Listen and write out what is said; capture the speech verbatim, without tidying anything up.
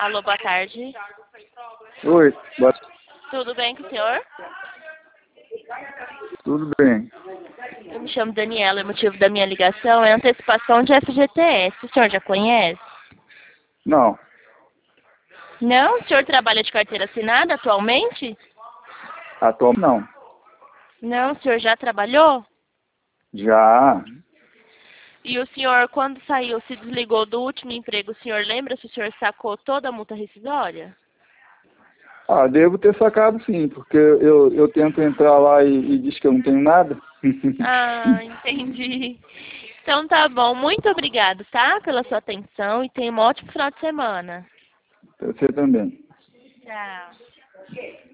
Alô, boa tarde. Oi, boa... Tudo bem com o senhor? tudo bem. Eu me chamo Daniela, o motivo da minha ligação é antecipação de F G T S. O senhor já conhece? Não, Não? O senhor trabalha de carteira assinada atualmente? atualmente não. Não, o senhor já trabalhou? Já, E o senhor, quando saiu, se desligou do último emprego, o senhor lembra se o senhor sacou toda a multa rescisória? ah, devo ter sacado sim, porque eu, eu tento entrar lá e, e diz que eu não tenho nada. Ah, entendi. Então tá bom. Muito obrigado, tá? Pela sua atenção e tenha um ótimo final de semana. Você também. Tchau.